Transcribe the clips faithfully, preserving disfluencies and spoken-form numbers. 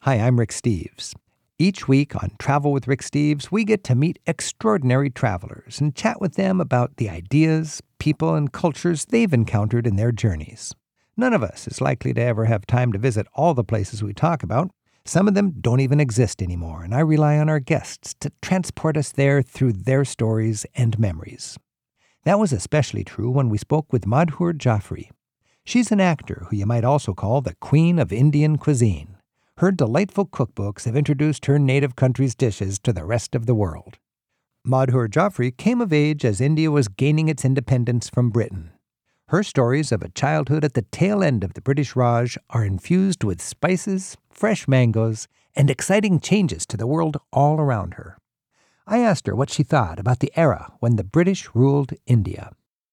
Hi, I'm Rick Steves. Each week on Travel with Rick Steves, we get to meet extraordinary travelers and chat with them about the ideas, people, and cultures they've encountered in their journeys. None of us is likely to ever have time to visit all the places we talk about. Some of them don't even exist anymore, and I rely on our guests to transport us there through their stories and memories. That was especially true when we spoke with Madhur Jaffrey. She's an actor who you might also call the Queen of Indian cuisine. Her delightful cookbooks have introduced her native country's dishes to the rest of the world. Madhur Jaffrey came of age as India was gaining its independence from Britain. Her stories of a childhood at the tail end of the British Raj are infused with spices, fresh mangoes, and exciting changes to the world all around her. I asked her what she thought about the era when the British ruled India.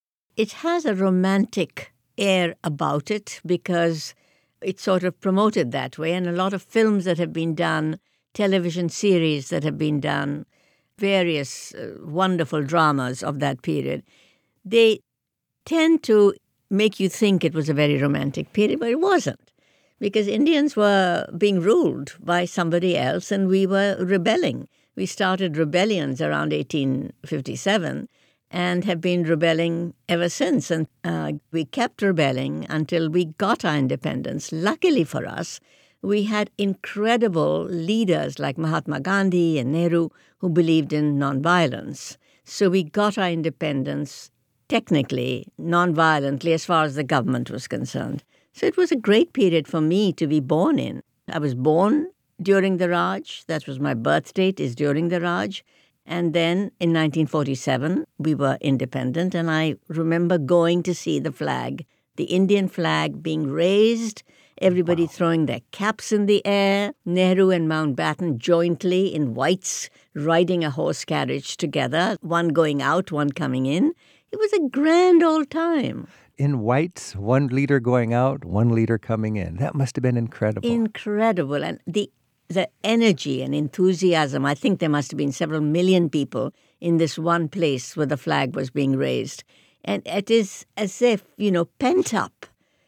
It has a romantic air about it because it's sort of promoted that way, and a lot of films that have been done, television series that have been done, various uh, wonderful dramas of that period, they tend to make you think it was a very romantic period, but it wasn't, because Indians were being ruled by somebody else and we were rebelling. We started rebellions around eighteen fifty-seven and have been rebelling ever since. And uh, we kept rebelling until we got our independence. Luckily for us, we had incredible leaders like Mahatma Gandhi and Nehru who believed in nonviolence. So we got our independence technically, nonviolently, as far as the government was concerned. So it was a great period for me to be born in. I was born during the Raj. That was my birth date, is during the Raj. And then in nineteen forty-seven, we were independent, and I remember going to see the flag, the Indian flag being raised, everybody wow. throwing their caps in the air, Nehru and Mountbatten jointly in whites riding a horse carriage together, one going out, one coming in. It was a grand old time. In whites, one leader going out, one leader coming in. That must have been incredible. Incredible. And the The energy and enthusiasm, I think there must have been several million people in this one place where the flag was being raised. And it is as if, you know, pent-up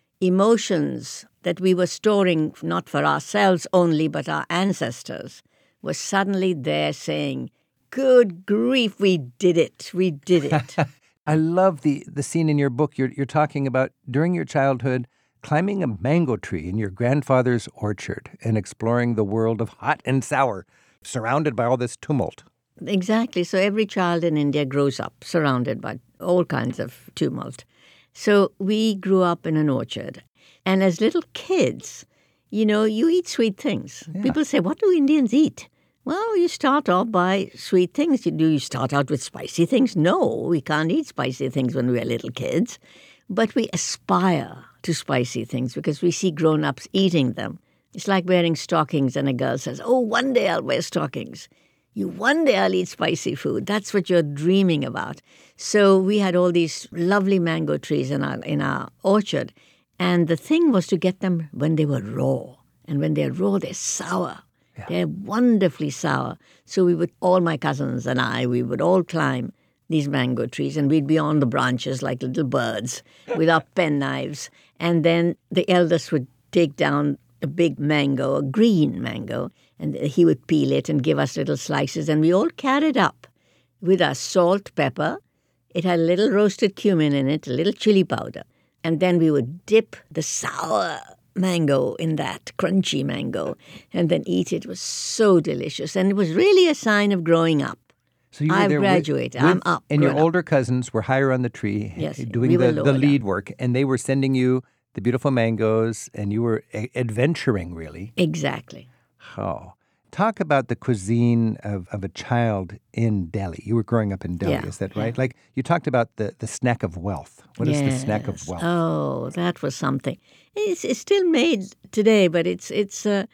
emotions that we were storing not for ourselves only, but our ancestors were suddenly there saying, good grief, we did it, we did it. I love the, the scene in your book. You're, you're talking about during your childhood, climbing a mango tree in your grandfather's orchard and exploring the world of hot and sour, surrounded by all this tumult. Exactly. So every child in India grows up surrounded by all kinds of tumult. So we grew up in an orchard. And as little kids, you know, you eat sweet things. Yeah. People say, what do Indians eat? Well, you start off by sweet things. Do you start out with spicy things? No, we can't eat spicy things when we are little kids. But we aspire to spicy things because we see grown-ups eating them. It's like wearing stockings and a girl says, oh, one day I'll wear stockings. You, one day I'll eat spicy food. That's what you're dreaming about. So we had all these lovely mango trees in our, in our orchard. And the thing was to get them when they were raw. And when they're raw, they're sour. Yeah. They're wonderfully sour. So we would, all my cousins and I, we would all climb these mango trees, and we'd be on the branches like little birds with our penknives. And then the eldest would take down a big mango, a green mango, and he would peel it and give us little slices. And we all carried up with our salt, pepper. It had a little roasted cumin in it, a little chili powder. And then we would dip the sour mango in that, crunchy mango, and then eat it. It was so delicious. And it was really a sign of growing up. So you were I've there graduated. With, I'm up. And your up. older cousins were higher on the tree, yes, doing we the, the lead up. work, and they were sending you the beautiful mangoes, and you were a- adventuring, really. Exactly. Oh. Talk about the cuisine of, of a child in Delhi. You were growing up in Delhi, yeah, is that right? Yeah. Like, you talked about the, the snack of wealth. What yes. is the snack of wealth? Oh, that was something. It's, it's still made today, but it's, it's uh,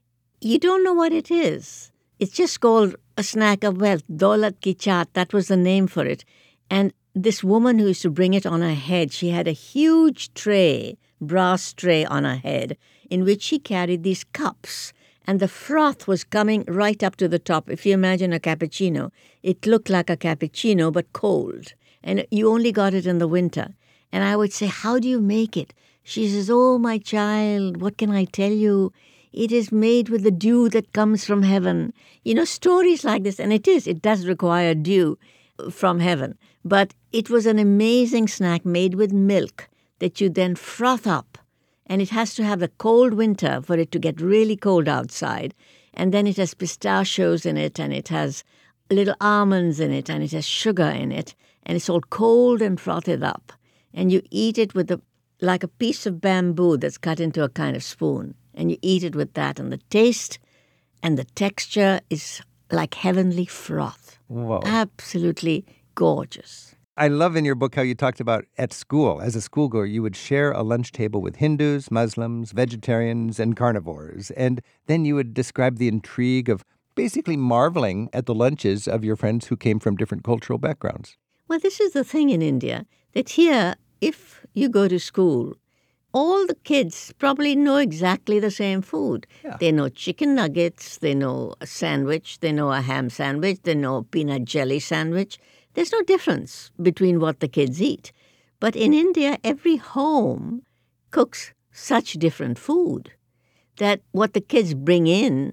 you don't know what it is. It's just called a snack of wealth, Daulat ki chaat. That was the name for it. And this woman who used to bring it on her head, she had a huge tray, brass tray on her head, in which she carried these cups. And the froth was coming right up to the top. If you imagine a cappuccino, it looked like a cappuccino, but cold. And you only got it in the winter. And I would say, how do you make it? She says, oh, my child, what can I tell you? It is made with the dew that comes from heaven. You know, stories like this, and it is, it does require dew from heaven. But it was an amazing snack made with milk that you then froth up. And it has to have a cold winter for it to get really cold outside. And then it has pistachios in it, and it has little almonds in it, and it has sugar in it. And it's all cold and frothed up. And you eat it with a, like a piece of bamboo that's cut into a kind of spoon. And you eat it with that. And the taste and the texture is like heavenly froth. Whoa. Absolutely gorgeous. I love in your book how you talked about at school, as a schoolgoer, you would share a lunch table with Hindus, Muslims, vegetarians, and carnivores. And then you would describe the intrigue of basically marveling at the lunches of your friends who came from different cultural backgrounds. Well, this is the thing in India, that here, if you go to school, all the kids probably know exactly the same food. Yeah. They know chicken nuggets, they know a sandwich, they know a ham sandwich, they know a peanut jelly sandwich. There's no difference between what the kids eat. But in India, every home cooks such different food that what the kids bring in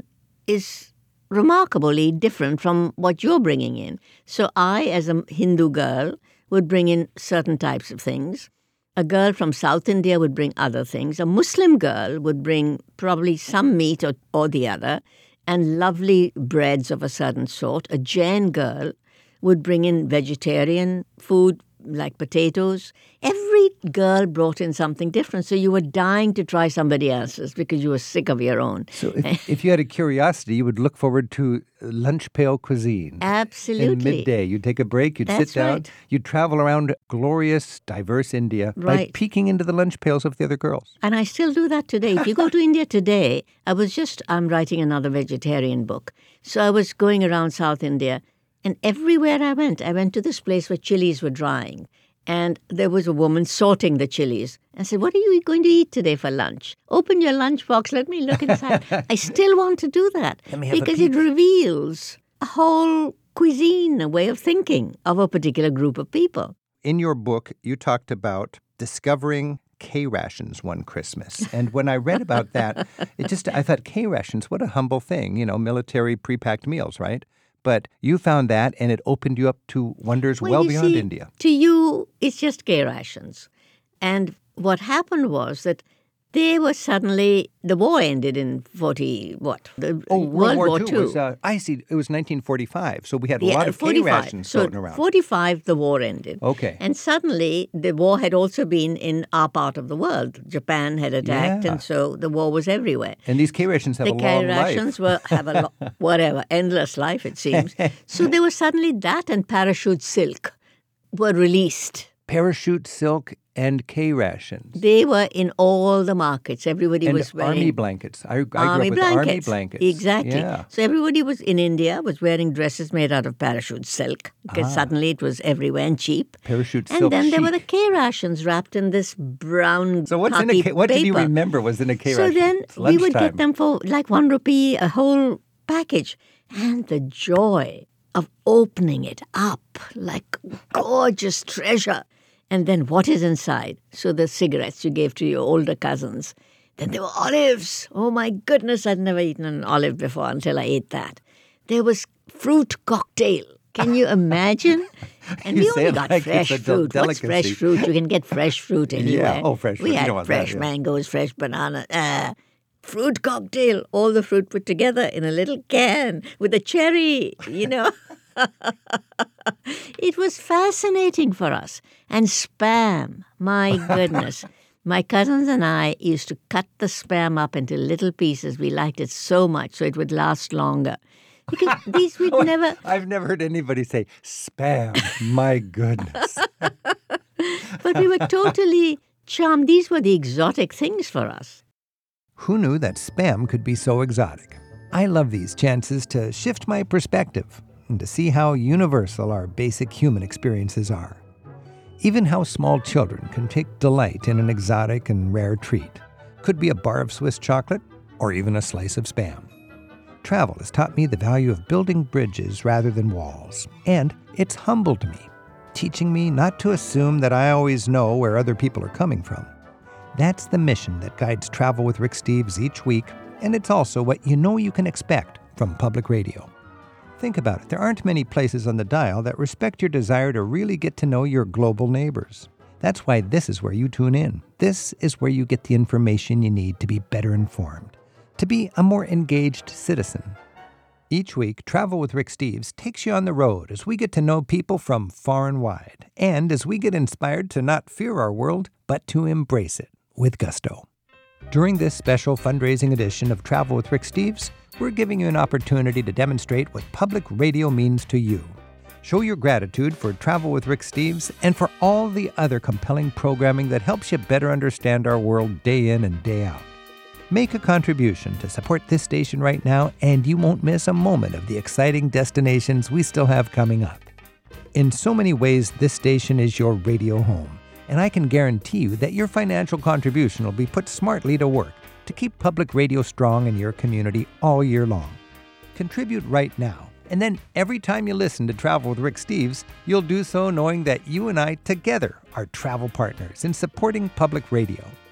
is remarkably different from what you're bringing in. So I, as a Hindu girl, would bring in certain types of things. A girl from South India would bring other things. A Muslim girl would bring probably some meat or, or the other, and lovely breads of a certain sort. A Jain girl would bring in vegetarian food like potatoes. Every girl brought in something different, so you were dying to try somebody else's because you were sick of your own. So if, if you had a curiosity, you would look forward to lunch pail cuisine. Absolutely. In midday, you'd take a break, you'd That's sit down, right. You'd travel around glorious, diverse India by Right. peeking into the lunch pails of the other girls. And I still do that today. If you go to India today, I was just, I'm writing another vegetarian book. So I was going around South India, and everywhere I went, I went to this place where chilies were drying. And there was a woman sorting the chilies. I said, what are you going to eat today for lunch? Open your lunchbox, let me look inside. I still want to do that Let me have a because it peek. reveals a whole cuisine, a way of thinking of a particular group of people. In your book, you talked about discovering K-rations one Christmas. And when I read about that, it just, I thought, K-rations, what a humble thing, you know, military pre-packed meals, right? But you found that, and it opened you up to wonders well, you beyond see, India. To you, it's just K rations. And what happened was that they were suddenly, the war ended in forty, what? The Oh, World, War, Two. Two was, uh, I see, it was nineteen forty-five, so we had a Yeah, lot of forty-five. K-rations So floating around. forty-five, the war ended. Okay. And suddenly, the war had also been in our part of the world. Japan had attacked, Yeah. and so the war was everywhere. And these K-rations have The a long K rations life. were have a lo- whatever endless life it seems. So there was suddenly that and parachute silk were released. Parachute silk and K-rations. They were in all the markets. Everybody And was wearing army blankets. I, I grew army up with blankets. army blankets. Exactly. Yeah. So everybody was in India was wearing dresses made out of parachute silk because Ah. suddenly it was everywhere and cheap. Parachute And silk then there were the chic. K rations wrapped in this brown So what's in a khaki K? What paper. did you remember was in a K So ration? then It's we would lunchtime. get them for like one rupee, a whole package. And the joy of opening it up like gorgeous treasure. And then what is inside? So the cigarettes you gave to your older cousins. Then there were olives. Oh my goodness, I'd never eaten an olive before until I ate that. There was fruit cocktail. Can you imagine? And You we say only it got like fresh it's a del- fruit. What's fresh delicacy. fruit? You can get fresh fruit anywhere. Oh, fresh fruit. We You had don't want that, fresh yeah. mangoes, fresh banana. Uh, fruit cocktail. All the fruit put together in a little can with a cherry, you know. It was fascinating for us. And Spam, my goodness. My cousins and I used to cut the Spam up into little pieces. We liked it so much so it would last longer. Because these we'd never... I've never heard anybody say Spam. My goodness. But we were totally charmed. These were the exotic things for us. Who knew that Spam could be so exotic? I love these chances to shift my perspective and to see how universal our basic human experiences are. Even how small children can take delight in an exotic and rare treat. Could be a bar of Swiss chocolate or even a slice of Spam. Travel has taught me the value of building bridges rather than walls, and it's humbled me, teaching me not to assume that I always know where other people are coming from. That's the mission that guides Travel with Rick Steves each week And it's also what you know you can expect from public radio. Think about it. There aren't many places on the dial that respect your desire to really get to know your global neighbors. That's why this is where you tune in. This is where you get the information you need to be better informed, to be a more engaged citizen. Each week, Travel with Rick Steves takes you on the road as we get to know people from far and wide, and as we get inspired to not fear our world, but to embrace it with gusto. During this special fundraising edition of Travel with Rick Steves, we're giving you an opportunity to demonstrate what public radio means to you. Show your gratitude for Travel with Rick Steves and for all the other compelling programming that helps you better understand our world day in and day out. Make a contribution to support this station right now, and you won't miss a moment of the exciting destinations we still have coming up. In so many ways, this station is your radio home, and I can guarantee you that your financial contribution will be put smartly to work to keep public radio strong in your community all year long. Contribute right now, and then every time you listen to Travel with Rick Steves, you'll do so knowing that you and I together are travel partners in supporting public radio.